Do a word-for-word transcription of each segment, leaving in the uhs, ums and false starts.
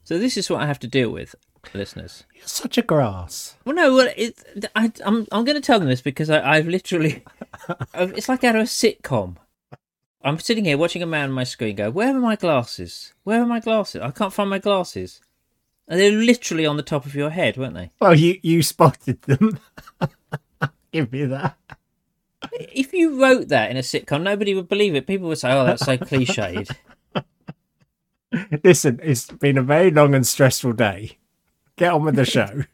So this is what I have to deal with, listeners. You're such a grass. Well, no, well, it, I, I'm I'm going to tell them this because I, I've literally, it's like out of a sitcom. I'm sitting here watching a man on my screen go, "Where are my glasses? Where are my glasses? I can't find my glasses." And they're literally on the top of your head, weren't they? Well, you you spotted them. Give me that. If you wrote that in a sitcom, nobody would believe it. People would say, "Oh, that's so cliched." Listen, it's been a very long and stressful day. Get on with the show.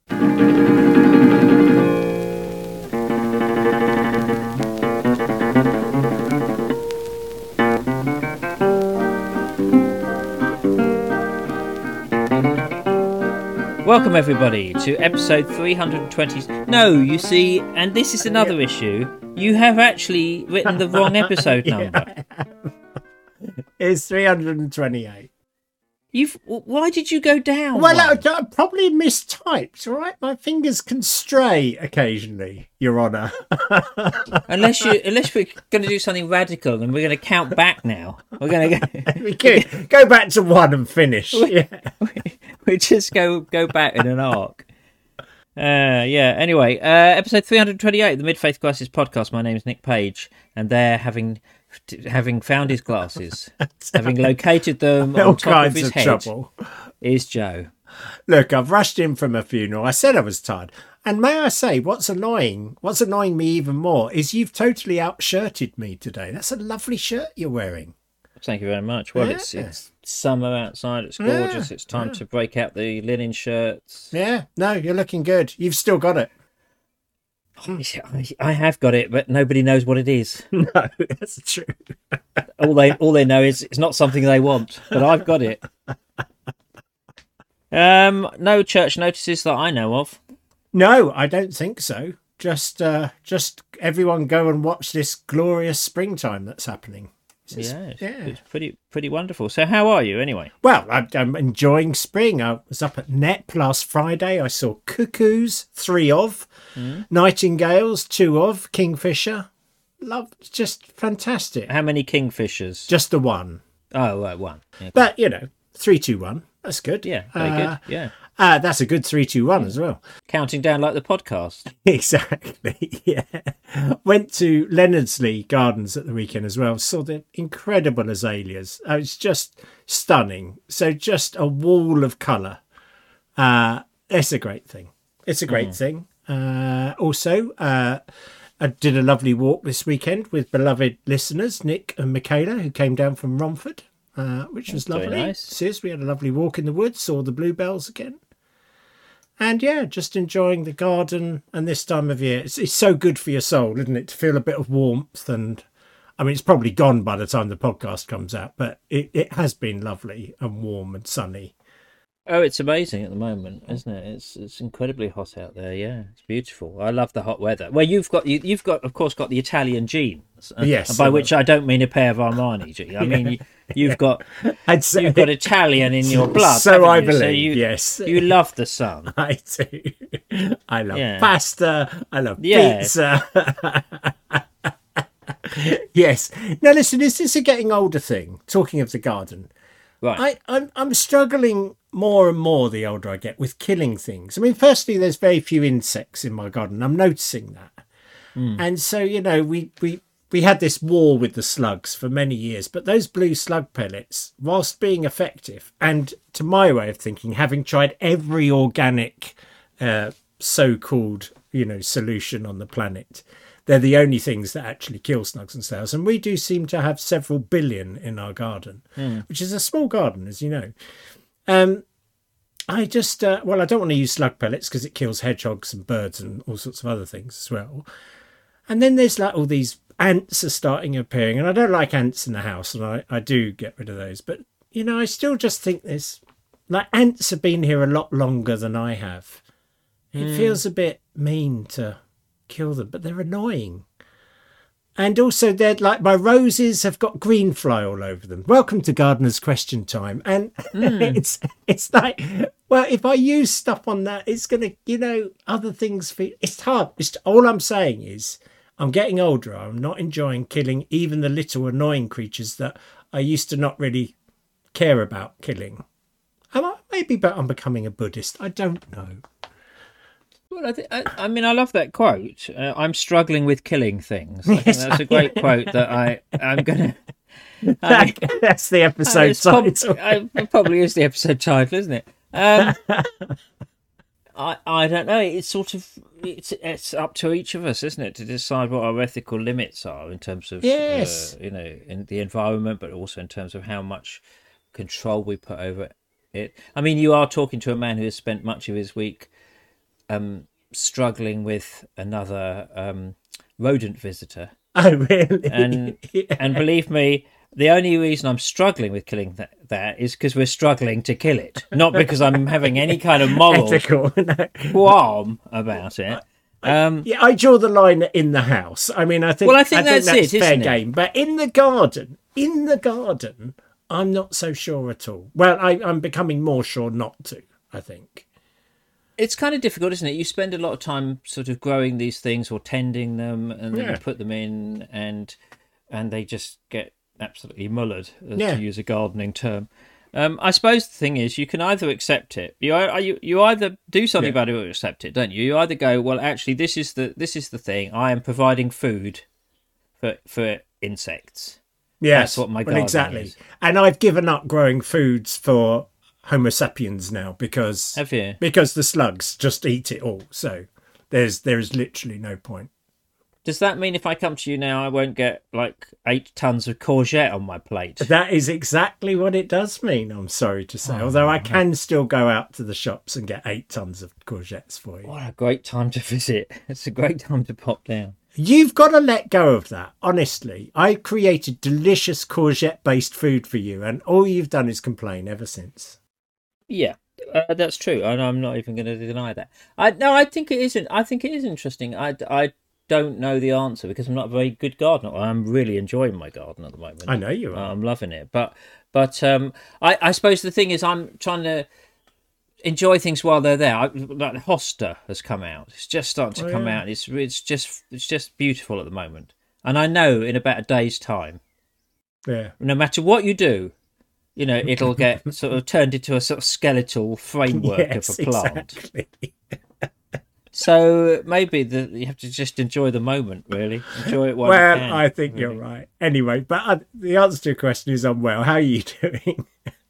Welcome, everybody, to episode three hundred twenty. No, you see, and this is another issue. You have actually written the wrong episode number. Yeah. It's three hundred twenty-eight. You've. Why did you go down? Well, one? I, I probably mistyped, all right? My fingers can stray occasionally, Your Honour. unless you, unless we're going to do something radical and we're going to count back now. We're going to go. We could go back to one and finish. Yeah. we, we just go go back in an arc. Uh, yeah. Anyway, uh, episode three hundred twenty-eight, the Mid Faith Crisis podcast. My name is Nick Page, and they're having. Having found his glasses, having located them All on top kinds of his of head, trouble. is Joe. Look, I've rushed in from a funeral. I said I was tired. And may I say, what's annoying, what's annoying me even more is you've totally outshirted me today. That's a lovely shirt you're wearing. Thank you very much. Well, Yeah. it's it's summer outside. It's gorgeous. Yeah, It's time yeah. to break out the linen shirts. Yeah, no, you're looking good. You've still got it. I, I have got it, but nobody knows what it is. No, that's true. All they all they know is it's not something they want, but I've got it. Um, no church notices that I know of. No, I don't think so. Just, uh, just everyone go and watch this glorious springtime that's happening. It's- Yeah, it's, yeah. it's pretty pretty wonderful. So, how are you anyway? Well, I'm, I'm enjoying spring. I was up at N E P last Friday. I saw cuckoos, three of, Mm. nightingales, two of, kingfisher. Love, just fantastic. How many kingfishers? Just the one. Oh, right, one. Yeah, But, you know, three, two, one. That's good. yeah very Uh, good. Yeah, Uh, that's a good three, two, one as well. counting down like the podcast. Exactly. Yeah. Went to Leonardsley Gardens at the weekend as well. Saw the incredible azaleas. Uh, it's just stunning. So just a wall of colour. Uh, it's a great thing. It's a great thing. Uh, also, uh, I did a lovely walk this weekend with beloved listeners, Nick and Michaela, who came down from Romford, uh, which was That's very lovely. nice. Sis, we had a lovely walk in the woods, saw the bluebells again. And yeah, just enjoying the garden and this time of year. It's, it's so good for your soul, isn't it? To feel a bit of warmth. And I mean, it's probably gone by the time the podcast comes out, but it, it has been lovely and warm and sunny. Oh, it's amazing at the moment, isn't it? It's it's incredibly hot out there. Yeah, it's beautiful. I love the hot weather. Well, you've got you, you've got, of course, got the Italian genes. And- Yes, and by I which I don't mean a pair of Armani jeans. I mean you, you've got I'd say, you've got Italian in your blood. So haven't I you? believe, you, yes. You love the sun. I do. I love Yeah. pasta. I love Yeah. pizza. Yes. Now, listen, is this a getting older thing? Talking of the garden. Right. I, I'm I'm struggling more and more the older I get with killing things. I mean, firstly, there's very few insects in my garden. I'm noticing that, and so you know, we we we had this war with the slugs for many years. But those blue slug pellets, whilst being effective, and to my way of thinking, having tried every organic, uh, so-called you know solution on the planet, they're the only things that actually kill slugs and snails. And we do seem to have several billion in our garden, which is a small garden, as you know. Um, I just, uh, well, I don't want to use slug pellets because it kills hedgehogs and birds and all sorts of other things as well. And then there's like all these ants are starting appearing. And I don't like ants in the house, and I, I do get rid of those. But, you know, I still just think there's, like, ants have been here a lot longer than I have. It feels a bit mean to kill them, but they're annoying. And also they're like, my roses have got green fly all over them. Welcome to Gardener's Question Time. And it's it's like, well, if I use stuff on that, it's gonna, you know, other things feel, it's hard. It's, all I'm saying is I'm getting older. I'm not enjoying killing even the little annoying creatures that I used to not really care about killing. Am I, Maybe, but I'm becoming a Buddhist. I don't know. Well, I, th- I, I mean, I love that quote. Uh, I'm struggling with killing things. I think that's a great quote that I, I'm going to... That, that's the episode title. Prob- it probably is the episode title, isn't it? Um, I I don't know. It's sort of it's it's up to each of us, isn't it, to decide what our ethical limits are in terms of yes, uh, you know, in the environment, but also in terms of how much control we put over it. I mean, you are talking to a man who has spent much of his week um, struggling with another um, rodent visitor. Oh, really? And yeah. and believe me, the only reason I'm struggling with killing that, that is because we're struggling to kill it, not because I'm having any kind of moral ethical no. qualm about it. Um, yeah, I draw the line in the house. I mean, I think, well, I think I that's, think that's it, fair isn't game. it? But in the garden, in the garden, I'm not so sure at all. Well, I, I'm becoming more sure not to, I think. It's kind of difficult, isn't it? You spend a lot of time sort of growing these things or tending them, and then Yeah. you put them in, and and they just get absolutely mullered, as Yeah. to use a gardening term. Um, I suppose the thing is, you can either accept it. You are you you either do something Yeah. about it or accept it, don't you? You either go, well, actually, this is the this is the thing. I am providing food for for insects. Yes, That's what my well, gardening exactly. is. And I've given up growing foods for Homo sapiens now because Have you? because the slugs just eat it all. So there's there is literally no point. Does that mean if I come to you now, I won't get like eight tons of courgette on my plate? That is exactly what it does mean, I'm sorry to say. Oh, Although I can still go out to the shops and get eight tons of courgettes for you. What a great time to visit. It's a great time to pop down. You've got to let go of that, honestly. I created delicious courgette-based food for you, and all you've done is complain ever since. Yeah, uh, that's true. And I'm not even going to deny that. I no, I think it isn't. I think it is interesting. I, I don't know the answer because I'm not a very good gardener. I'm really enjoying my garden at the moment. I know you are. I'm loving it. But but um, I, I suppose the thing is I'm trying to enjoy things while they're there. I, like Hosta has come out. It's just starting to Oh, come yeah. out. It's it's just it's just beautiful at the moment. And I know in about a day's time, Yeah. no matter what you do, you know, it'll get sort of turned into a sort of skeletal framework Yes, of a plant. exactly. So maybe the, you have to just enjoy the moment, really. Enjoy it while you Well, can. I think really. you're right. Anyway, but uh, the answer to your question is I'm well. How are you doing?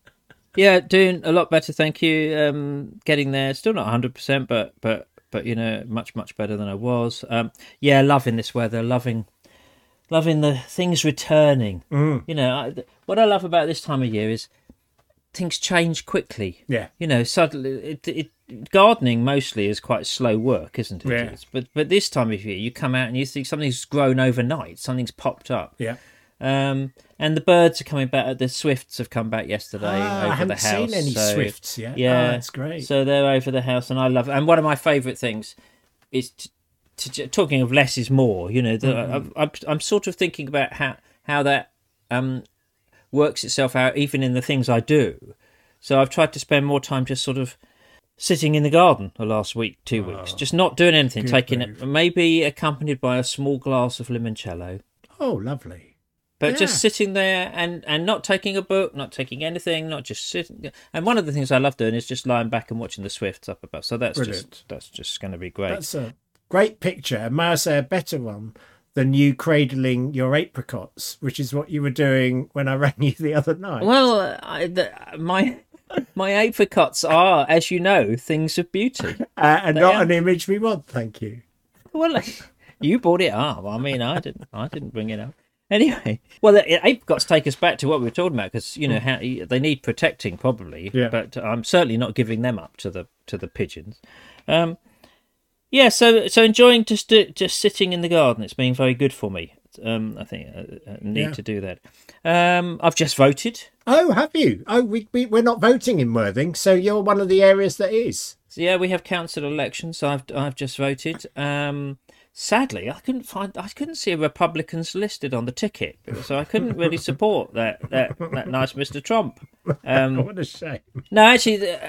Yeah, doing a lot better, thank you. Um, getting there, still not one hundred percent, but but but you know, much much better than I was. Um, yeah, loving this weather, loving loving the things returning. Mm. You know, I, what I love about this time of year is things change quickly. Yeah. You know, suddenly it, it gardening mostly is quite slow work, isn't it? Yeah. It's- But but this time of year, you come out and you see something's grown overnight, something's popped up. Yeah. Um, and the birds are coming back. The swifts have come back yesterday Ah, over I haven't the house. seen any so, swifts yet. Yeah, Oh, that's great. So they're over the house, and I love it. And one of my favourite things is to, to, to- talking of less is more. You know, the, Mm-hmm. I, I, I'm sort of thinking about how how that um works itself out, even in the things I do. So I've tried to spend more time just sort of sitting in the garden the last week, two weeks, just not doing anything, good taking move. it, maybe accompanied by a small glass of limoncello. Oh, lovely. But Yeah. just sitting there and, and not taking a book, not taking anything, not just sitting. And one of the things I love doing is just lying back and watching the swifts up above. So that's Brilliant. just that's just going to be great. That's a great picture. And may I say a better one than you cradling your apricots, which is what you were doing when I rang you the other night. Well, I, the, my my apricots are, as you know, things of beauty. Uh, and They not are. an image we want, thank you. Well, you brought it up. I mean, I didn't. I didn't bring it up. Anyway, well, the apricots take us back to what we were talking about because you know how they need protecting probably. Yeah. But I'm certainly not giving them up to the to the pigeons. Um, yeah. So so enjoying just just sitting in the garden. It's been very good for me. Um, I think I, I need Yeah. to do that. Um, I've just voted. Oh, have you? Oh, we, we, we're not voting in Worthing, so you're one of the areas that is. So yeah, we have council elections. So I've I've just voted. Um, sadly, I couldn't find I couldn't see Republicans listed on the ticket, so I couldn't really support that that, that nice Mister Trump. Um, What a shame. no, actually, the,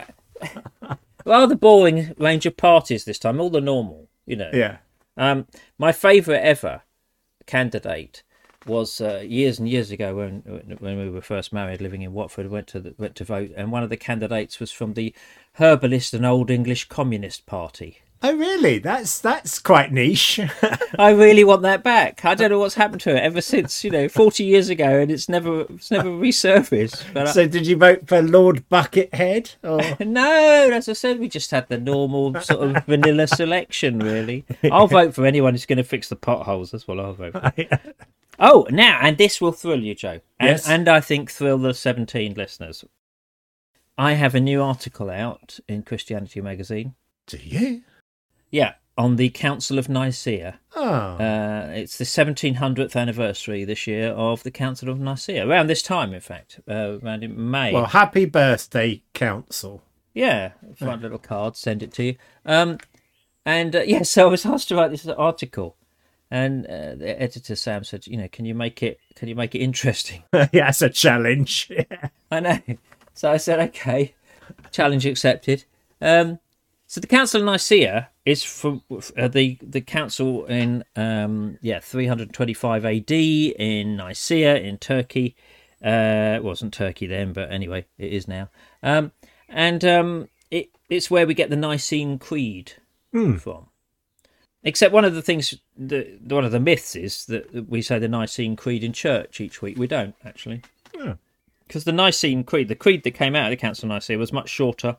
rather boring range of parties this time. All the normal, you know. Yeah. Um, my favourite ever candidate was uh, years and years ago when when we were first married, living in Watford. Went to the, went to vote, and one of the candidates was from the Herbalist and Old English Communist Party. Oh, really? That's that's quite niche. I really want that back. I don't know what's happened to it ever since, you know, forty years ago, and it's never it's never resurfaced. But so, I... did you vote for Lord Buckethead? Or... No, as I said, we just had the normal sort of vanilla selection, really. I'll vote for anyone who's going to fix the potholes. That's what I'll vote for. Oh, now, and this will thrill you, Joe. And, Yes. and I think thrill the seventeen listeners. I have a new article out in Christianity Magazine. Do you? Yeah, on the Council of Nicaea. Oh. Uh, it's the seventeen hundredth anniversary this year of the Council of Nicaea. Around this time, in fact, uh, around in May. Well, happy birthday, Council. Yeah, fun little card, send it to you. Um, and uh, yeah, so I was asked to write this article, and uh, the editor Sam said, you know, can you make it, can you make it interesting? Yeah, that's a challenge. Yeah. I know. So I said, okay, challenge accepted. Um, so the Council of Nicaea is from uh, the the council in um, yeah three twenty-five A D in Nicaea in Turkey. Uh, it wasn't Turkey then, but anyway, it is now. Um, and um, it it's where we get the Nicene Creed Mm. from. Except one of the things, that, one of the myths is that we say the Nicene Creed in church each week. We don't, actually. Because the Nicene Creed, the creed that came out of the Council of Nicaea, was much shorter.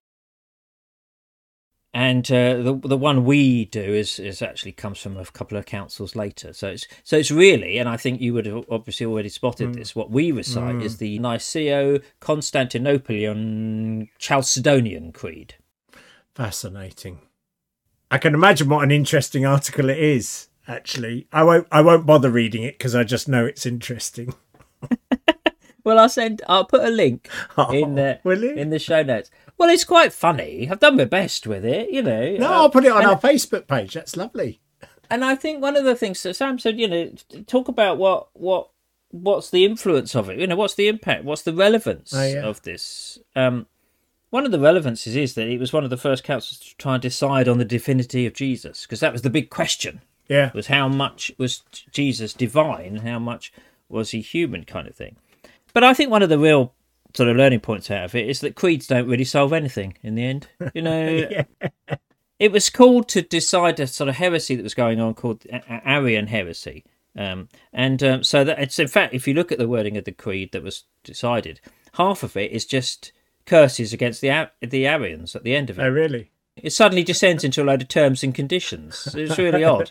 And uh, the the one we do is, is actually comes from a couple of councils later. So it's so it's really, and I think you would have obviously already spotted mm. this, what we recite mm. is the Niceo-Constantinopolitan Chalcedonian Creed. Fascinating. I can imagine what an interesting article it is, actually. I won't I won't bother reading it because I just know it's interesting. Well, I'll send. I'll put a link Oh, in the will you? in the show notes. Well, it's quite funny. I've done my best with it, you know. No, uh, I'll put it on and, our Facebook page. That's lovely. And I think one of the things that Sam said, you know, talk about what what what's the influence of it. You know, what's the impact? What's the relevance oh, yeah. of this? Um, one of the relevances is that it was one of the first councils to try and decide on the divinity of Jesus, because that was the big question. Yeah, Was how much was Jesus divine, and how much was he human, kind of thing. But I think one of the real sort of learning points out of it is that creeds don't really solve anything in the end. You know, yeah. It was called to decide a sort of heresy that was going on called Arian heresy. Um, and um, so that it's, in fact, if you look at the wording of the creed that was decided, half of it is just curses against the the Arians at the end of it. Oh, really? It suddenly descends into a load of terms and conditions. It's really odd.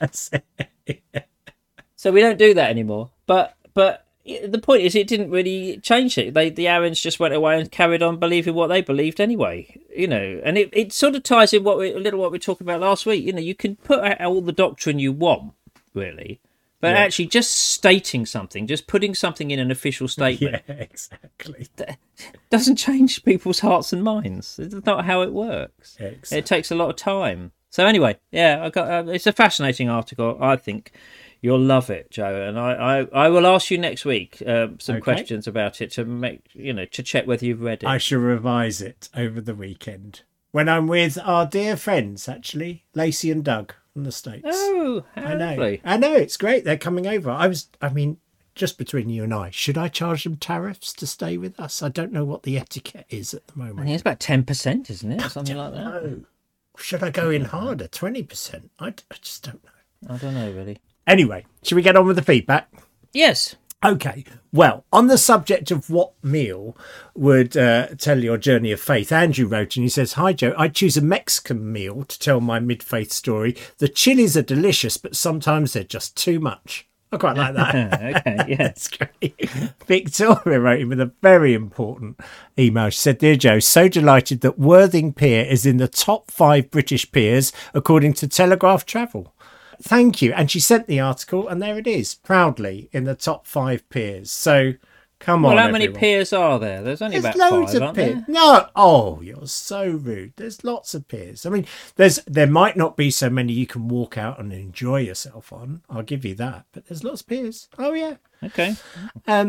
So we don't do that anymore. But but the point is, it didn't really change it. They the Arians just went away and carried on believing what they believed anyway. You know, and it, it sort of ties in what we, a little what we were talking about last week. You know, you can put out all the doctrine you want, really. But yeah. actually just stating something, just putting something in an official statement... Yeah, exactly. ...doesn't change people's hearts and minds. It's not how it works. Yeah, exactly. It takes a lot of time. So anyway, yeah, I got. Uh, it's a fascinating article. I think you'll love it, Joe. And I, I, I will ask you next week uh, some okay. questions about it to make, you know, to check whether you've read it. I shall revise it over the weekend. When I'm with our dear friends, actually, Lacey and Doug. From the States. Oh, how I know. lovely. I know, it's great. They're coming over. I was, I mean, just between you and I, should I charge them tariffs to stay with us? I don't know what the etiquette is at the moment. I think it's about ten percent, isn't it? Or something like that. No. Should I go in harder? twenty percent? I, I just don't know. I don't know, really. Anyway, should we get on with the feedback? Yes. Okay, well, on the subject of what meal would uh, tell your journey of faith, Andrew wrote and he says, "Hi Joe, I choose a Mexican meal to tell my mid-faith story. The chilies are delicious, but sometimes they're just too much." I quite like that. Okay, yeah. That's great. Victoria wrote him with a very important email. She said, "Dear Joe, so delighted that Worthing Pier is in the top five British piers according to Telegraph Travel. Thank you." And she sent the article, and there it is, proudly in the top five piers. So, come well, on, how everyone. many piers are there? There's only There's about loads five, of aren't piers. there? No, oh, you're so rude. There's lots of piers. I mean, there's there might not be so many you can walk out and enjoy yourself on. I'll give you that. But there's lots of piers. Oh yeah. Okay. Um.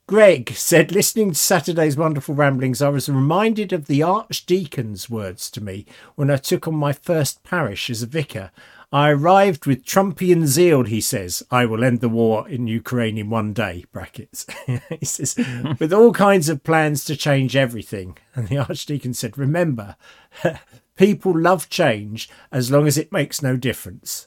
Greg said, listening to Saturday's wonderful ramblings, I was reminded of the Archdeacon's words to me when I took on my first parish as a vicar. I arrived with Trumpian zeal, he says. I will end the war in Ukraine in one day, brackets. He says, with all kinds of plans to change everything. And the Archdeacon said, remember, people love change as long as it makes no difference.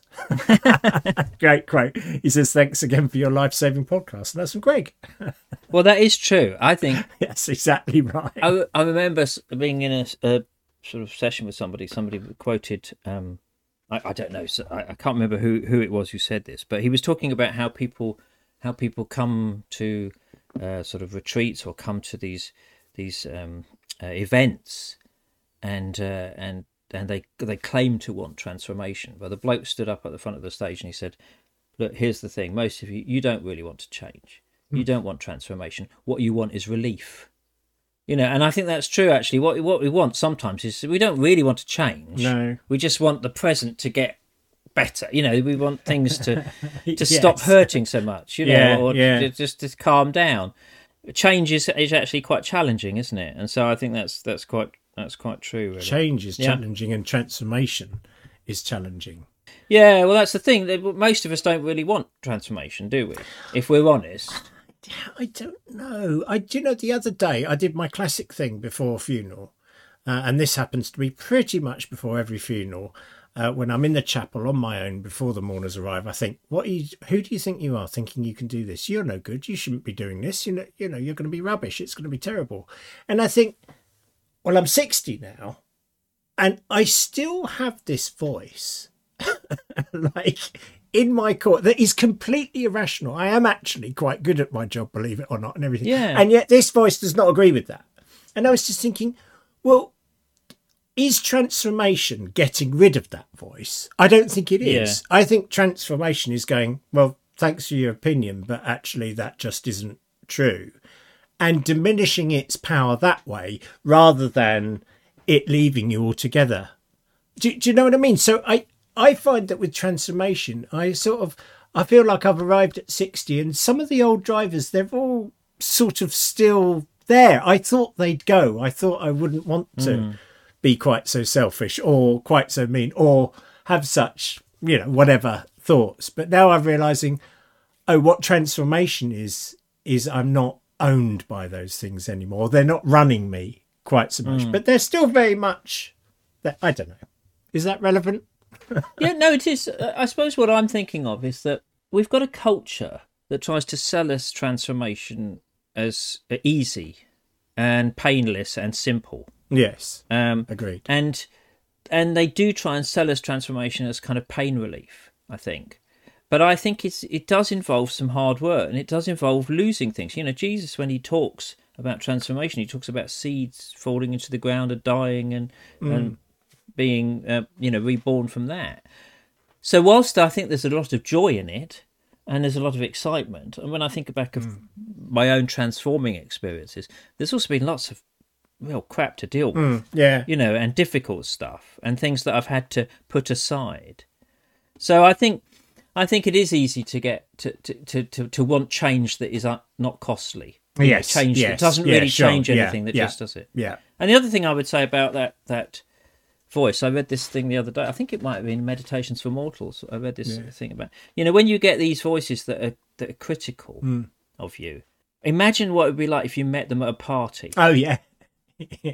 Great quote. He says, thanks again for your life-saving podcast. And that's from Greg. Well, that is true. I think that's exactly right. I, I remember being in a, a sort of session with somebody. Somebody quoted, um, I, I don't know, so I, I can't remember who, who it was who said this, but he was talking about how people how people come to uh, sort of retreats or come to these these um, uh, events, and uh, and and they they claim to want transformation. But the bloke stood up at the front of the stage and he said, "Look, here's the thing. Most of you, you don't really want to change. You don't want transformation. What you want is relief." You know, and I think that's true, actually. What what we want sometimes is we don't really want to change. No. We just want the present to get better. You know, we want things to to Yes. stop hurting so much, you know, Yeah, or yeah. to, just to calm down. Change is, is actually quite challenging, isn't it? And so I think that's that's quite that's quite true, really. Change is Yeah. challenging and transformation is challenging. Yeah, well, that's the thing. that Most of us don't really want transformation, do we? If we're honest. I don't know. I do you know the other day I did my classic thing before a funeral, uh, and this happens to be pretty much before every funeral. Uh, when I'm in the chapel on my own before the mourners arrive, I think, "What? Are you, who do you think you are? Thinking you can do this? You're no good. You shouldn't be doing this. You know, you know, you're going to be rubbish. It's going to be terrible." And I think, well, I'm sixty now, and I still have this voice, like, in my court that is completely irrational. I am actually quite good at my job, believe it or not, and everything. Yeah. And yet this voice does not agree with that. And I was just thinking, well, is transformation getting rid of that voice? I don't think it is. I think transformation is going, well, thanks for your opinion, but actually that just isn't true. And diminishing its power that way rather than it leaving you altogether. Do, do you know what I mean? So I, I find that with transformation, I sort of, I feel like I've arrived at sixty and some of the old drivers, they're all sort of still there. I thought they'd go. I thought I wouldn't want to mm. be quite so selfish or quite so mean or have such, you know, whatever thoughts. But now I'm realising, oh, what transformation is, is I'm not owned by those things anymore. They're not running me quite so much, mm. but they're still very much, I don't know. Is that relevant? Yeah, no, it is. I suppose what I'm thinking of is that we've got a culture that tries to sell us transformation as easy and painless and simple. Yes, um, agreed. And and they do try and sell us transformation as kind of pain relief, I think. But I think it's it does involve some hard work, and it does involve losing things. You know, Jesus, when he talks about transformation, he talks about seeds falling into the ground and dying and mm. and being, uh, you know, reborn from that. So whilst I think there's a lot of joy in it, and there's a lot of excitement, and when I think back of mm. my own transforming experiences, there's also been lots of real crap to deal with, mm, yeah, you know, and difficult stuff, and things that I've had to put aside. So I think, I think it is easy to get to to to to, to want change that is not costly. You yes, know, change yes, that doesn't yeah, really sure, change anything. yeah, that yeah, just does it. Yeah. And the other thing I would say about that that. voice, I read this thing the other day. I think it might have been Meditations for Mortals. I read this yeah. thing about, you know, when you get these voices that are that are critical mm. of you. Imagine what it would be like if you met them at a party. Oh yeah, yeah.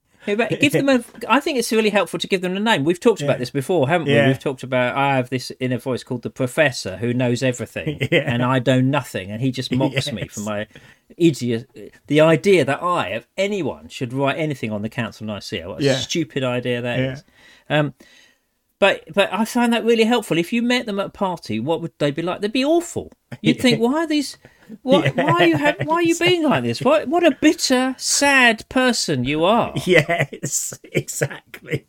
Give them a. I think it's really helpful to give them a name. We've talked yeah. about this before, haven't we? Yeah. We've talked about I have this inner voice called the Professor who knows everything, yeah. and I know nothing, and he just mocks yes. me for my idiot. The idea that I, of anyone, should write anything on the Council of Nicaea. What a yeah. stupid idea that yeah. is. Um, but but I find that really helpful. If you met them at a party, what would they be like? They'd be awful. You'd think, why are these? What, yeah, why are you? Ha- why are you being like this? What? What a bitter, sad person you are. Yes, exactly.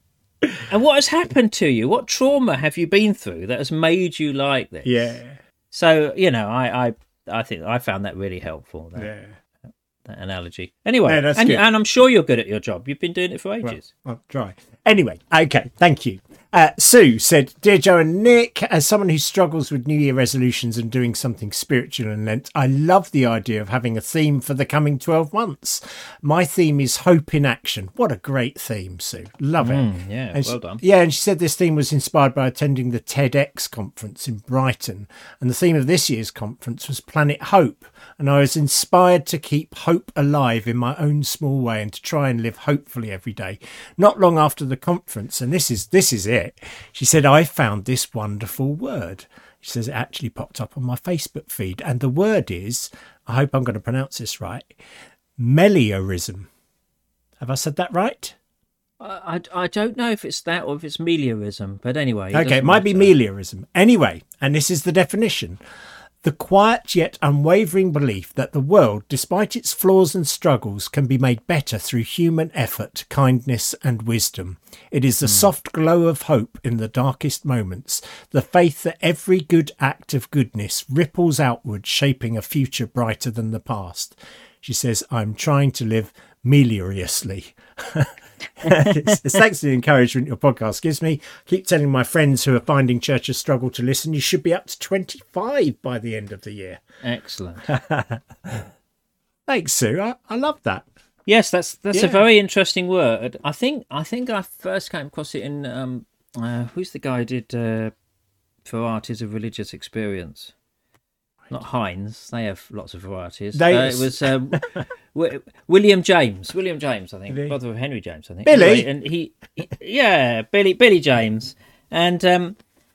And what has happened to you? What trauma have you been through that has made you like this? Yeah. So you know, I I, I think I found that really helpful. That, yeah. That analogy. Anyway, yeah, that's and, good. and I'm sure you're good at your job. You've been doing it for ages. Well, I'll try. Anyway, okay, thank you. Uh, Sue said, Dear Joe and Nick, as someone who struggles with New Year resolutions and doing something spiritual in Lent, I love the idea of having a theme for the coming twelve months. My theme is hope in action. What a great theme, Sue. Love it. Mm, yeah, and well she, done. Yeah, and she said this theme was inspired by attending the TEDx conference in Brighton. And the theme of this year's conference was Planet Hope. And I was inspired to keep hope alive in my own small way and to try and live hopefully every day. Not long after the conference, and this is this is it, she said, I found this wonderful word. She says it actually popped up on my Facebook feed. And the word is, I hope I'm going to pronounce this right, meliorism. Have I said that right? I, I, I don't know if it's that or if it's meliorism, but anyway. Okay, it might be meliorism. Anyway, and this is the definition. The quiet yet unwavering belief that the world, despite its flaws and struggles, can be made better through human effort, kindness and wisdom. It is the mm. soft glow of hope in the darkest moments, the faith that every good act of goodness ripples outward, shaping a future brighter than the past. She says, I'm trying to live melioraously. it's, it's thanks to the encouragement your podcast gives me. Keep telling my friends who are finding church a struggle to listen. You should be up to twenty-five by the end of the year. Excellent. Thanks, Sue. I, I love that. Yes, that's that's Yeah. a very interesting word. I think I think I first came across it in um, uh, who's the guy who did uh, Varieties of Religious Experience? Not Hines. They have lots of varieties. They- Uh, it was um, w- William James. William James, I think, Billy. brother of Henry James, I think. Billy? Anyway, and he, he, yeah, Billy, Billy James, and um,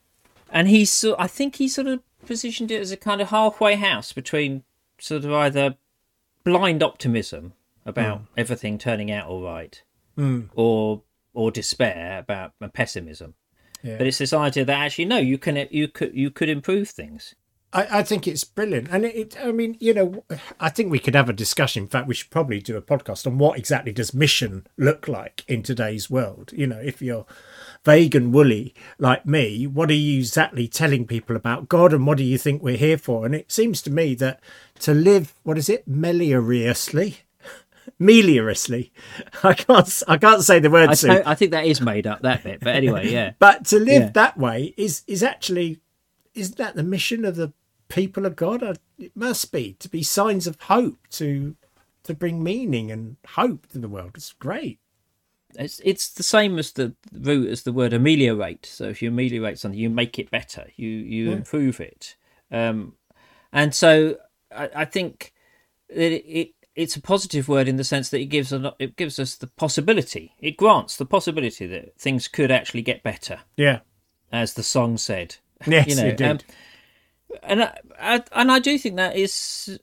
and he's, so- I think he sort of positioned it as a kind of halfway house between sort of either blind optimism about Mm. everything turning out all right, Mm. or or despair about pessimism. Yeah. But it's this idea that actually no, you can you could you could improve things. I, I think it's brilliant. And it, it, I mean, you know, I think we could have a discussion. In fact, we should probably do a podcast on what exactly does mission look like in today's world. You know, if you're vague and woolly like me, what are you exactly telling people about God and what do you think we're here for? And it seems to me that to live, what is it, meliorously? Meliorously. I can't I can't say the word. I, Sue. don't- I think that is made up, that bit. But anyway, yeah. But to live Yeah. that way is is actually, isn't that the mission of the people of God? Uh, It must be, to be signs of hope, to to bring meaning and hope to the world. It's great. It's it's the same as the root as the word ameliorate. So if you ameliorate something, you make it better. You you Yeah. improve it. Um, and so I, I think that it, it it's a positive word in the sense that it gives a, it gives us the possibility. It grants the possibility that things could actually get better, Yeah. as the song said. Yes, you know, it did. um, and I, I and I do think that is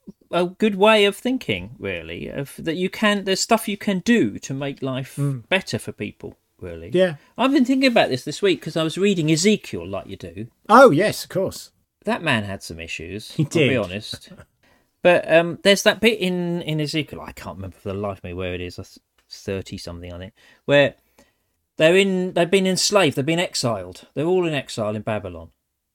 a good way of thinking, really. Of that you can, there's stuff you can do to make life better for people. Really, Yeah. I've been thinking about this this week because I was reading Ezekiel, like you do. Oh, yes, of course. That man had some issues. He I'll did. be honest. But um, there's that bit in, in Ezekiel, I can't remember for the life of me where it is, thirty something on it, where they're in, they've been enslaved, they've been exiled. They're all in exile in Babylon.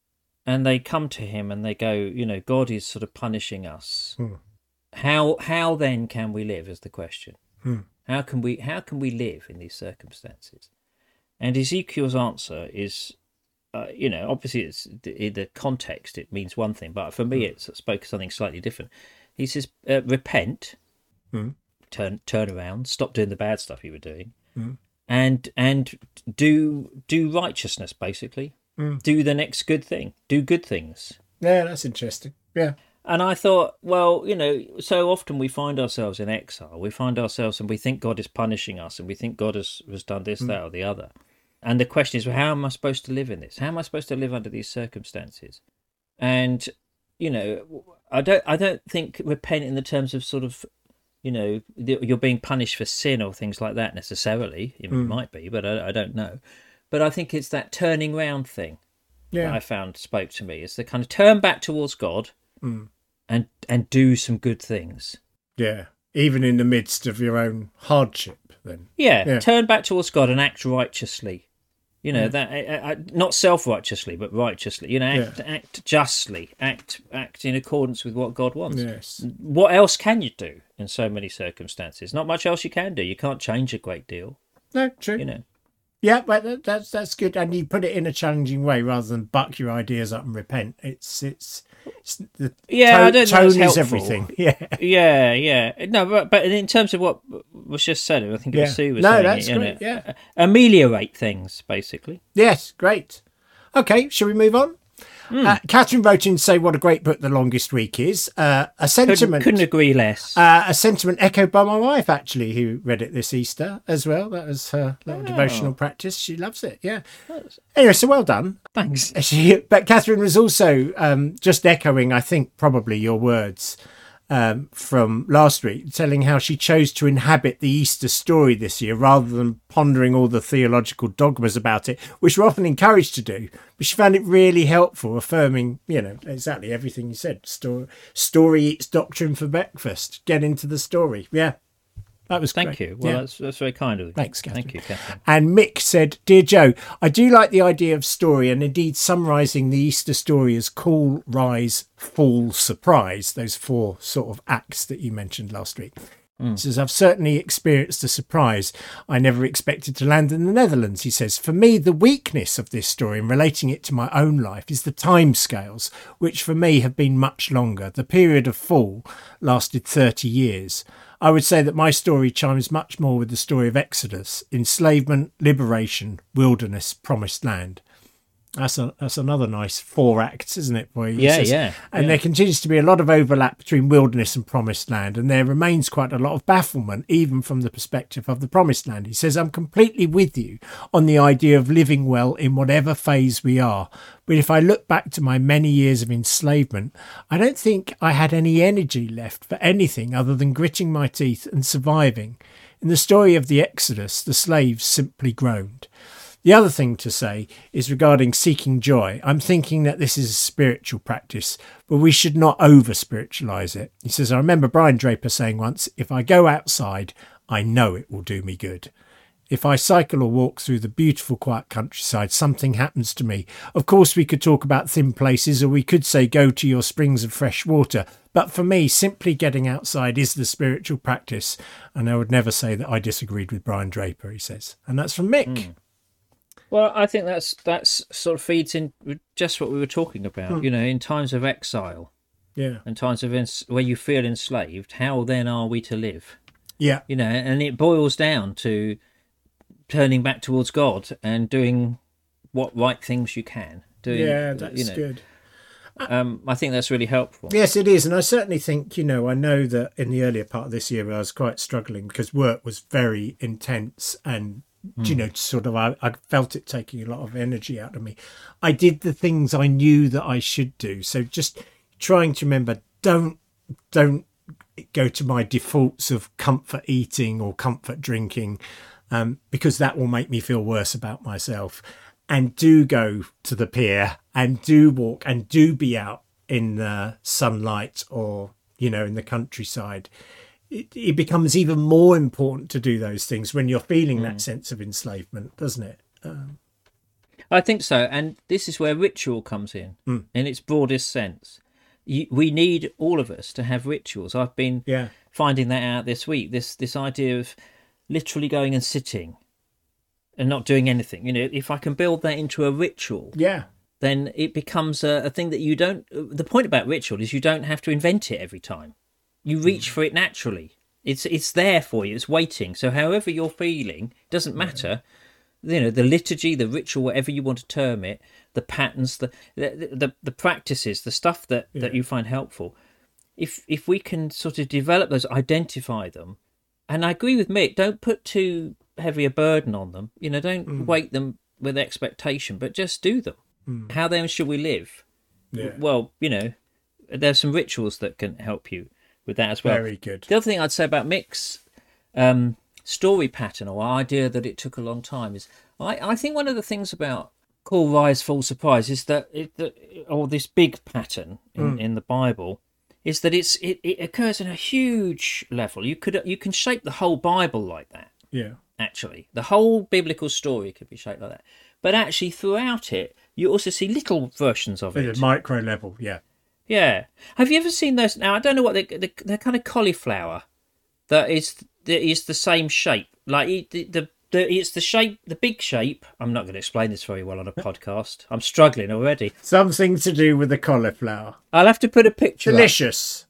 And they come to him and they go, you know, God is sort of punishing us. Hmm. How how then can we live is the question. Hmm. How can we how can we live in these circumstances? And Ezekiel's answer is, uh, you know, obviously it's in the context it means one thing, but for me it spoke something slightly different. He says, uh, repent, Mm. turn turn around, stop doing the bad stuff you were doing, Mm. and and do do righteousness basically. Mm. Do the next good thing. Do good things. Yeah, that's interesting. Yeah. And I thought, well, you know, so often we find ourselves in exile. We find ourselves and we think God is punishing us and we think God has, has done this, that, or the other. And the question is, well, how am I supposed to live in this? How am I supposed to live under these circumstances? And, you know, I don't I don't think repent in the terms of sort of, you know, you're being punished for sin or things like that necessarily. It Mm. might be, but I, I don't know. But I think it's that turning round thing Yeah. that I found spoke to me. It's the kind of turn back towards God Mm. and and do some good things. Yeah. Even in the midst of your own hardship, then. Yeah, Yeah. turn back towards God and act righteously. You know, Yeah. that uh, uh, not self-righteously, but righteously. You know, act, act justly, act act in accordance with what God wants. Yes. What else can you do in so many circumstances? Not much else you can do. You can't change a great deal. No, true. You know. Yeah, but that- that's that's good, and you put it in a challenging way rather than buck your ideas up and repent. It's it's, it's the Yeah, tone, I don't tone know. is It's helpful. everything. Yeah, Yeah, yeah. No, but, but in terms of what was just said, I think it was yeah. Sue was No, saying, that's you know, great. Yeah. ameliorate things, basically. Yes, great. Okay, shall we move on? Mm. Uh, Catherine wrote in to say what a great book The Longest Week is. Uh, a Couldn't, sentiment. couldn't agree less. Uh, a sentiment echoed by my wife, actually, who read it this Easter as well. That was her little Oh. devotional practice. She loves it, yeah. Anyway, so well done. Thanks. She, but Catherine was also um, just echoing, I think, probably your words um, from last week, telling how she chose to inhabit the Easter story this year rather than pondering all the theological dogmas about it, which we're often encouraged to do. But she found it really helpful, affirming, you know, exactly everything you said. Story, story eats doctrine for breakfast. Get into the story. Yeah. That was Thank great. you. Well, Yeah. that's that's very kind of you. Thanks, Catherine. Thank you, Catherine. And Mick said, Dear Joe, I do like the idea of story and indeed summarising the Easter story as call, rise, fall, surprise, those four sort of acts that you mentioned last week. Mm. He says, I've certainly experienced a surprise I never expected to land in the Netherlands. He says, for me, the weakness of this story and relating it to my own life is the timescales, which for me have been much longer. The period of fall lasted thirty years. I would say that my story chimes much more with the story of Exodus, enslavement, liberation, wilderness, promised land. That's a, that's another nice four acts, isn't it, boy? He Yeah, says, yeah. And yeah. there continues to be a lot of overlap between wilderness and promised land, and there remains quite a lot of bafflement, even from the perspective of the promised land. He says, I'm completely with you on the idea of living well in whatever phase we are. But if I look back to my many years of enslavement, I don't think I had any energy left for anything other than gritting my teeth and surviving. In the story of the Exodus, the slaves simply groaned. The other thing to say is regarding seeking joy. I'm thinking that this is a spiritual practice, but we should not over-spiritualise it. He says, I remember Brian Draper saying once, if I go outside, I know it will do me good. If I cycle or walk through the beautiful quiet countryside, something happens to me. Of course, we could talk about thin places, or we could say go to your springs of fresh water. But for me, simply getting outside is the spiritual practice. And I would never say that I disagreed with Brian Draper, he says. And that's from Mick. Mm. Well, I think that's that's sort of feeds in with just what we were talking about. Hmm. You know, in times of exile Yeah. and times of ens- where you feel enslaved, how then are we to live? Yeah. You know, and it boils down to turning back towards God and doing what right things you can. Doing, Yeah, that's you know, good. Um, I think that's really helpful. Yes, it is. And I certainly think, you know, I know that in the earlier part of this year, I was quite struggling because work was very intense and, mm. you know, sort of, I, I felt it taking a lot of energy out of me. I did the things I knew that I should do. So just trying to remember, don't, don't go to my defaults of comfort eating or comfort drinking, um, because that will make me feel worse about myself. And do go to the pier and do walk and do be out in the sunlight or, you know, in the countryside. It, it becomes even more important to do those things when you're feeling mm. that sense of enslavement, doesn't it? Um, I think so. And this is where ritual comes in, mm. in its broadest sense. You, we need, all of us, to have rituals. I've been yeah. finding that out this week, this this idea of literally going and sitting and not doing anything. You know, if I can build that into a ritual, yeah, then it becomes a, a thing that you don't... The point about ritual is you don't have to invent it every time. You reach mm. for it naturally. It's it's there for you. It's waiting. So however you're feeling, doesn't matter. Yeah. You know, the liturgy, the ritual, whatever you want to term it, the patterns, the the the, the practices, the stuff that, yeah. that you find helpful. If if we can sort of develop those, identify them, and I agree with Mick, don't put too heavy a burden on them. You know, don't mm. weight them with expectation, but just do them. Mm. How then should we live? Yeah. Well, you know, there's some rituals that can help you with that as well. Very good. The other thing I'd say about Mick's um, story pattern or idea that it took a long time is, I, I think one of the things about call, rise, fall, surprise is that, it, that or this big pattern in, mm. in the Bible is that it's it, it occurs in a huge level. You could you can shape the whole Bible like that. Yeah. Actually, the whole biblical story could be shaped like that. But actually, throughout it, you also see little versions of At it. a micro level, yeah. Yeah. Have you ever seen those? Now, I don't know what they they're kind of cauliflower that is that is the same shape. Like the the, the it's the shape, the big shape. I'm not going to explain this very well on a podcast. I'm struggling already. Something to do with the cauliflower. I'll have to put a picture. Delicious.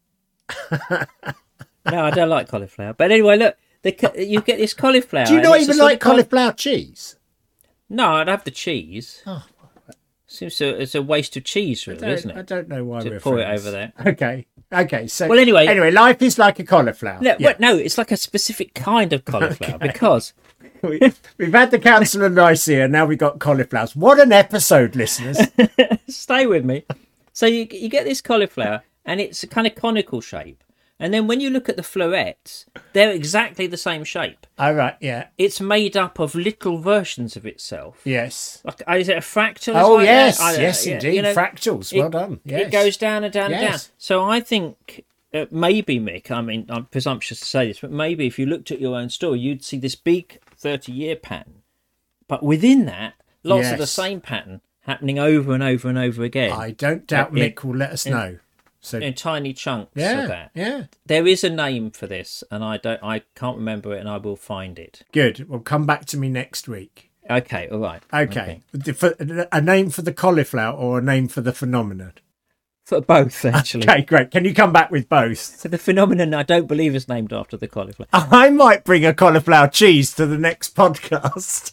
No, I don't like cauliflower. But anyway, look, the, you get this cauliflower. Do you not even like cauliflower cheese? No, I'd have the cheese. Oh. Seems to, it's a waste of cheese, really, isn't it? I don't know why to we're pour friends. it over there. Okay, okay. So well, anyway, anyway, life is like a cauliflower. No, yeah. well, no, it's like a specific kind of cauliflower okay. because we, we've had the Council of Nicaea, now we've got cauliflowers. What an episode, listeners! Stay with me. So you you get this cauliflower, and it's a kind of conical shape. And then when you look at the florets, they're exactly the same shape. Oh, right, yeah. It's made up of little versions of itself. Yes. Like, is it a fractal? Oh, like yes, that? yes, know, indeed. You know, fractals, well it, done. Yes. It goes down and down yes. and down. So I think uh, maybe, Mick, I mean, I'm presumptuous to say this, but maybe if you looked at your own store, you'd see this big thirty-year pattern. But within that, lots yes. of the same pattern happening over and over and over again. I don't doubt Mick it, will let us in, know. So in tiny chunks yeah, of that. Yeah. There is a name for this, and I don't I can't remember it, and I will find it. Good. Well, come back to me next week. Okay, all right. Okay. okay. For, a name for the cauliflower or a name for the phenomenon? For both, actually. Okay, great. Can you come back with both? So the phenomenon, I don't believe, is named after the cauliflower. I might bring a cauliflower cheese to the next podcast.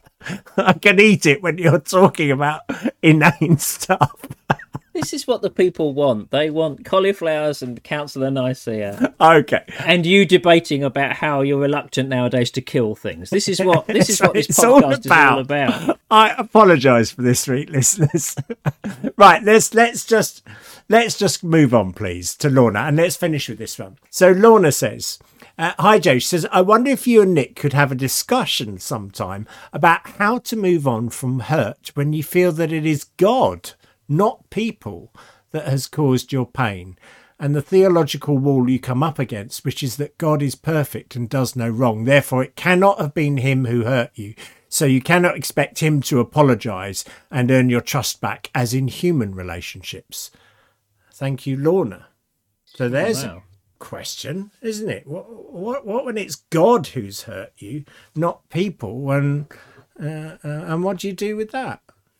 I can eat it when you're talking about inane stuff. This is what the people want. They want cauliflowers and Council of Nicaea. Okay. And you debating about how you're reluctant nowadays to kill things. This is what this is what this it's podcast all is all about. I apologise for this week, listeners. Right, let's let's just let's just move on, please, to Lorna, and let's finish with this one. So Lorna says, uh, hi Joe, she says, I wonder if you and Nick could have a discussion sometime about how to move on from hurt when you feel that it is God, not people, that has caused your pain, and the theological wall you come up against, which is that God is perfect and does no wrong. Therefore, it cannot have been him who hurt you. So you cannot expect him to apologise and earn your trust back, as in human relationships. Thank you, Lorna. So there's oh, wow. a question, isn't it? What, what, what when it's God who's hurt you, not people? And, uh, uh, and what do you do with that?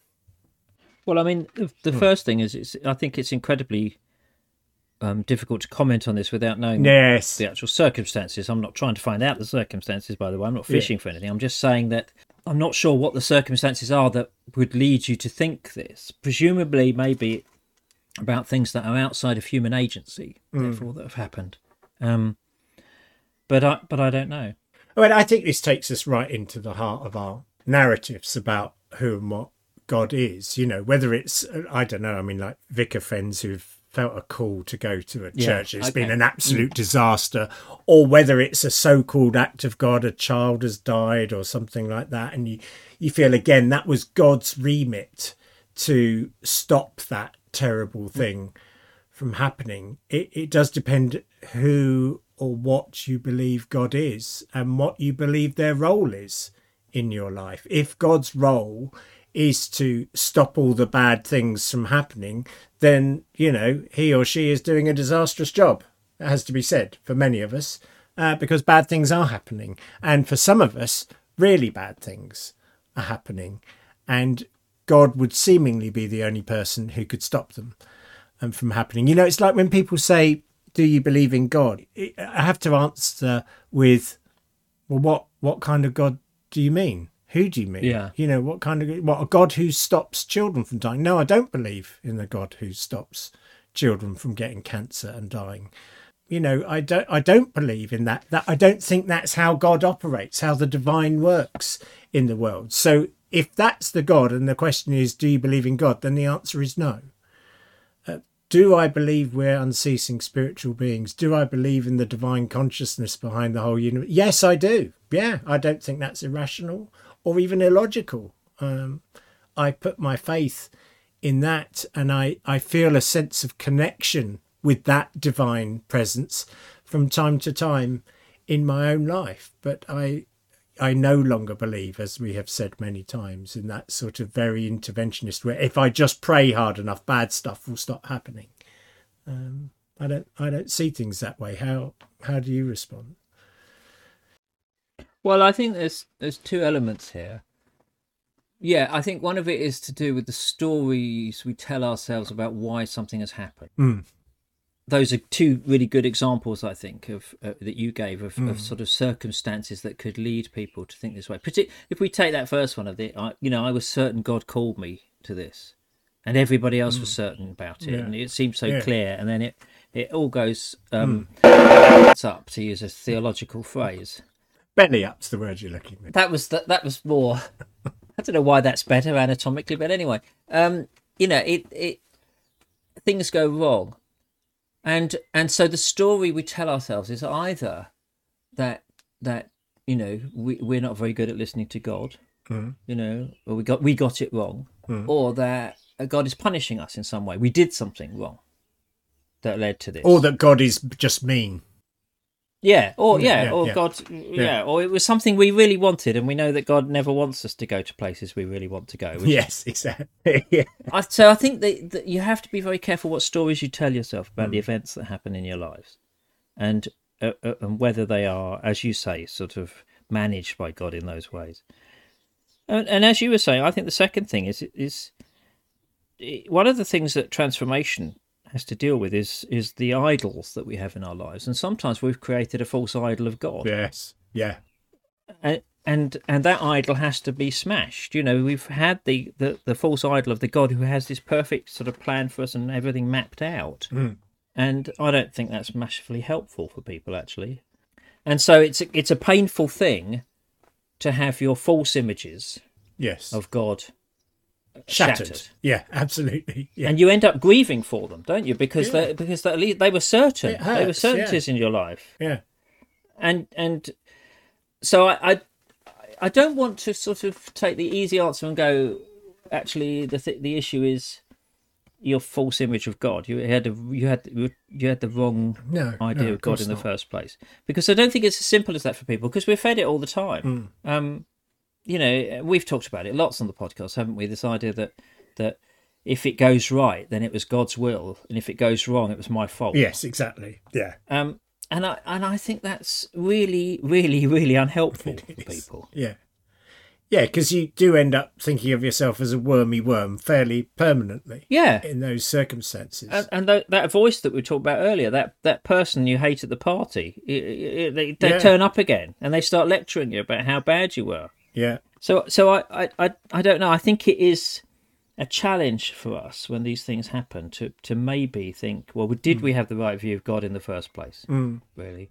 Well, I mean, the hmm. first thing is, it's, I think it's incredibly um, difficult to comment on this without knowing yes. the actual circumstances. I'm not trying to find out the circumstances, by the way. I'm not fishing yeah. for anything. I'm just saying that I'm not sure what the circumstances are that would lead you to think this. Presumably, maybe about things that are outside of human agency, mm. therefore, that have happened. Um, but I, but I don't know. Well, I think this takes us right into the heart of our narratives about who and what God is, you know, whether it's, I don't know, I mean, like vicar friends who've felt a call to go to a yeah, church, it's okay. been an absolute mm. disaster, or whether it's a so-called act of God, a child has died or something like that, and you, you feel, again, that was God's remit to stop that terrible thing mm. from happening. It, it does depend who or what you believe God is and what you believe their role is in your life. If God's role is to stop all the bad things from happening, then, you know, he or she is doing a disastrous job. It has to be said for many of us, uh, because bad things are happening. And for some of us, really bad things are happening. And God would seemingly be the only person who could stop them um, from happening. You know, it's like when people say, do you believe in God? I have to answer with, well, what, what kind of God do you mean? Who do you mean? Yeah. You know, what kind of, what, a God who stops children from dying? No, I don't believe in the God who stops children from getting cancer and dying. You know, I don't, I don't believe in that. That I don't think that's how God operates, how the divine works in the world. So if that's the God, and the question is, do you believe in God? Then the answer is no. Uh, do I believe we're unceasing spiritual beings? Do I believe in the divine consciousness behind the whole universe? Yes, I do. Yeah, I don't think that's irrational or even illogical. Um, I put my faith in that, and I, I feel a sense of connection with that divine presence from time to time in my own life. But I I no longer believe, as we have said many times, in that sort of very interventionist way. If I just pray hard enough, bad stuff will stop happening. Um, I don't I don't see things that way. How how do you respond? Well, I think there's there's two elements here. Yeah, I think one of it is to do with the stories we tell ourselves about why something has happened. Mm. Those are two really good examples, I think, of uh, that you gave of, Mm. of sort of circumstances that could lead people to think this way. Partic- if we take that first one of the, I, you know, I was certain God called me to this, and everybody else was certain about it, Yeah. and it seemed so Yeah. clear, and then it it all goes um, it's up, to use a theological phrase. Belly up's the word you're looking for. That was that. That was more. I don't know why that's better anatomically, but anyway, um, you know, it it things go wrong. And and so the story we tell ourselves is either that that you know we we're not very good at listening to God, Mm. you know, or we got we got it wrong, Mm. or that God is punishing us in some way. We did something wrong that led to this, Or that God is just mean. yeah, or Yeah, yeah, yeah, or yeah. God, yeah. or it was something we really wanted, and we know that God never wants us to go to places we really want to go. Which Yes, exactly. Yeah. I, so I think that, that you have to be very careful what stories you tell yourself about Mm. the events that happen in your lives, and uh, uh, and whether they are, as you say, sort of managed by God in those ways. And, and as you were saying, I think the second thing is is one of the things that transformation has to deal with is is the idols that we have in our lives, and sometimes we've created a false idol of God. Yes. Yeah. and and and that idol has to be smashed. You know, we've had the, the the false idol of the God who has this perfect sort of plan for us and everything mapped out, Mm. and I don't think that's massively helpful for people, actually. And so it's a, it's a painful thing to have your false images Yes. of God Shattered. shattered. Yeah, absolutely. Yeah. And you end up grieving for them, don't you? Because Yeah. they because they, they were certain, It they were hurts, certainties in your life, yeah. and and so I, I I don't want to sort of take the easy answer and go, actually the th- the issue is your false image of God. You had a, you had you had the wrong No idea no, of God course in the not. first place. Because I don't think it's as simple as that for people, because we're fed it all the time. Mm. Um, you know, we've talked about it lots on the podcast, haven't we? This idea that that if it goes right, then it was God's will, and if it goes wrong, it was my fault. Yes, exactly. Yeah. Um, and I and I think that's really, really, really unhelpful It for is. people. Yeah. Yeah, because you do end up thinking of yourself as a wormy worm fairly permanently Yeah. in those circumstances. And, and that, that voice that we talked about earlier, that, that person you hate at the party, i- i- they, they Yeah. turn up again and they start lecturing you about how bad you were. yeah. So, so I, I, I, I don't know. I think it is a challenge for us when these things happen to, to maybe think, well, did we have the right view of God in the first place? Mm. Really?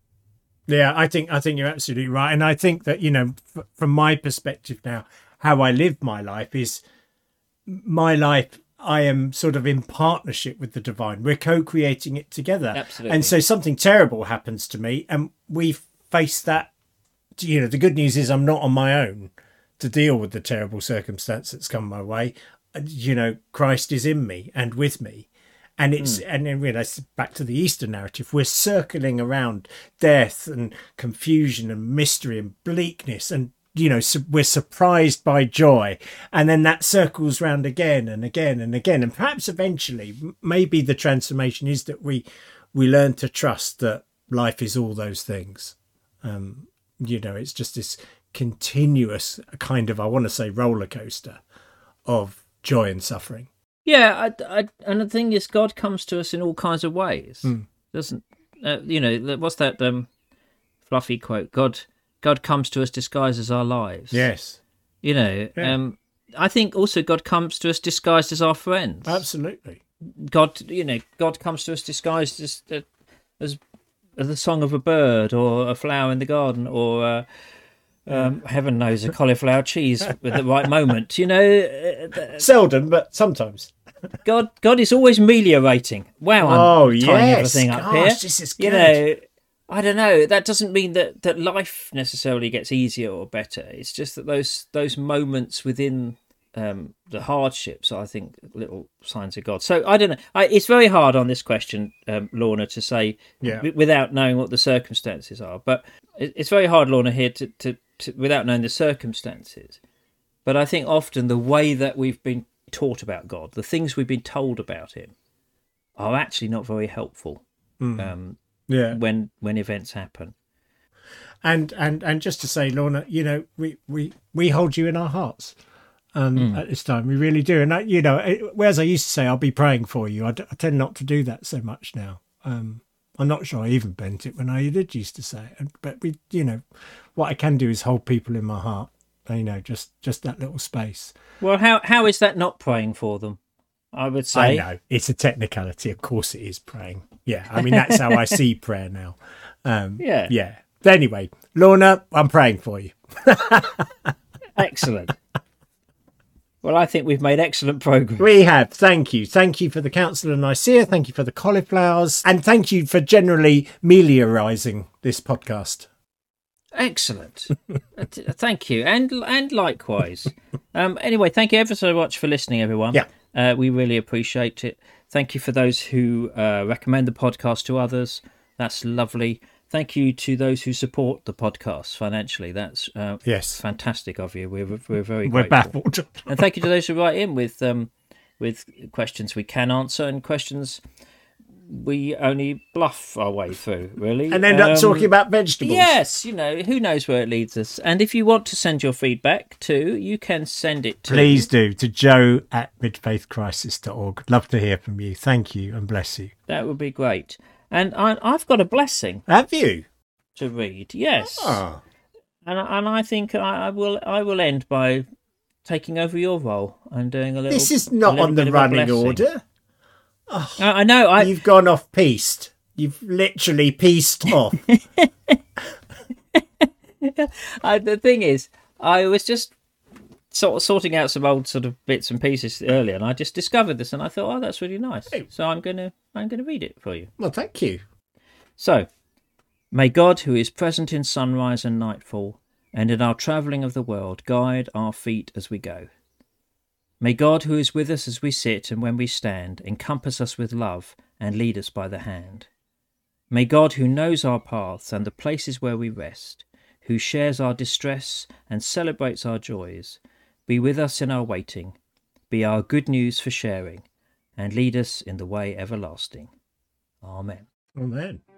Yeah, I think I think you're absolutely right, and I think that, you know, f- from my perspective now, how I live my life is my life. I am sort of in partnership with the divine. We're co-creating it together, Absolutely. and so something terrible happens to me, and we face that. You know, the good news is I'm not on my own to deal with the terrible circumstance that's come my way. You know, Christ is in me and with me. And it's and then, you know, it's back to the Easter narrative. We're circling around death and confusion and mystery and bleakness, and you know, su- we're surprised by joy, and then that circles round again and again and again, and perhaps eventually, m- maybe the transformation is that we we learn to trust that life is all those things. Um, you know, it's just this continuous kind of, I want to say, roller coaster of joy and suffering. Yeah, I, I, and the thing is, God comes to us in all kinds of ways, Mm. doesn't? Uh, you know, what's that um, fluffy quote? God, God comes to us disguised as our lives. Yes, You know, Yeah. um, I think also God comes to us disguised as our friends. absolutely. God, you know, God comes to us disguised as uh, as, as the song of a bird or a flower in the garden or. Uh, um, heaven knows, a cauliflower cheese at the right moment. You know, uh, Seldom, but sometimes. God, God is always ameliorating. Wow, I'm Oh, tying yes. everything up Gosh, here. this is You good. know, I don't know. That doesn't mean that, that life necessarily gets easier or better. It's just that those those moments within um, the hardships, are, I think, little signs of God. So I don't know. I, it's very hard on this question, um, Lorna, to say Yeah. w- without knowing what the circumstances are. But it, it's very hard, Lorna, here to, to, to without knowing the circumstances. But I think often the way that we've been taught about God, the things we've been told about him, are actually not very helpful Mm. um, Yeah. when when events happen. And and and just to say, Lorna, you know, we we we hold you in our hearts. Um, mm. At this time, we really do. And I, you know, whereas I used to say I'll be praying for you, I, d- I tend not to do that so much now. Um, I'm not sure I even bent it when I did used to say it. But we, you know, what I can do is hold people in my heart. You know, just just that little space. Well, how how is that not praying for them? I would say. I know it's a technicality. Of course, it is praying. Yeah, I mean that's how I see prayer now. Um, yeah, yeah. But anyway, Lorna, I'm praying for you. Excellent. Well, I think we've made excellent progress. We have. Thank you. Thank you for the Council of Nicaea. Thank you for the cauliflowers. And thank you for generally meliorising this podcast. Excellent. Thank you. And and likewise. Um, anyway, thank you ever so much for listening, everyone. Yeah. Uh, we really appreciate it. Thank you for those who uh, recommend the podcast to others. That's lovely. Thank you to those who support the podcast financially. That's uh, yes, fantastic of you. We're we're very we're grateful. baffled. And thank you to those who write in with um with questions we can answer and questions we only bluff our way through, really. And end um, up talking about vegetables. Yes, you know, who knows where it leads us. And if you want to send your feedback too, you can send it to... Please do, to joe at midfaithcrisis dot org. Love to hear from you. Thank you and bless you. That would be great. And I, I've got a blessing. Have you? To read, yes. Oh. And, and I think I, I will I will end by taking over your role and doing a little... This is not on the running order. Oh, I know. I... You've gone off piste. You've literally pieced off. I, the thing is, I was just sort of sorting out some old sort of bits and pieces earlier, and I just discovered this, and I thought, oh, that's really nice. Hey. So I'm gonna I'm gonna read it for you. Well, thank you. So, may God, who is present in sunrise and nightfall, and in our travelling of the world, guide our feet as we go. May God, who is with us as we sit and when we stand, encompass us with love and lead us by the hand. May God, who knows our paths and the places where we rest, who shares our distress and celebrates our joys, be with us in our waiting, be our good news for sharing, and lead us in the way everlasting. Amen. Amen.